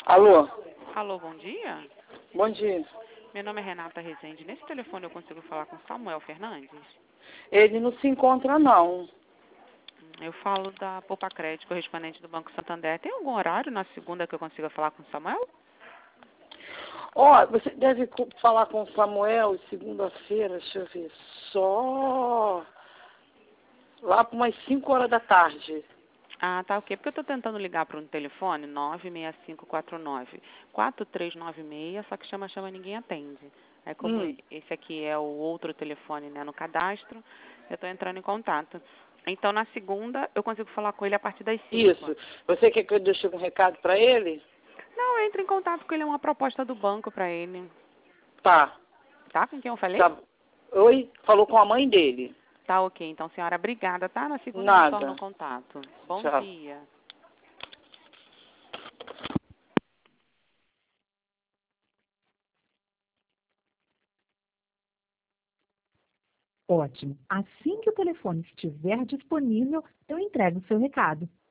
Alô? Alô, bom dia. Bom dia. Meu nome é Renata Rezende. Nesse telefone eu consigo falar com Samuel Fernandes? Ele não se encontra, não. Eu falo da Poupa Crédito, correspondente do Banco Santander. Tem algum horário na segunda que eu consiga falar com Samuel? Ó, você deve falar com o Samuel segunda-feira, deixa eu ver, só lá por umas 5 horas da tarde. Ah, tá ok. Porque eu estou tentando ligar para um telefone 96549-4396, só que chama, ninguém atende. É como Hum, esse aqui é o outro telefone, né, no cadastro, eu estou entrando em contato. Então, na segunda, eu consigo falar com ele a partir das 5. isso. Você quer que eu deixe um recado para ele? Não, entre em contato com ele, é uma proposta do banco para ele. Tá, Tá? Com quem eu falei? tá. Oi? Falou com a mãe dele. Tá ok. Então, senhora, obrigada, tá? Na segunda eu retorno o Nada. contato. Bom Tchau. dia. Ótimo. Assim que o telefone estiver disponível, eu entrego o seu recado.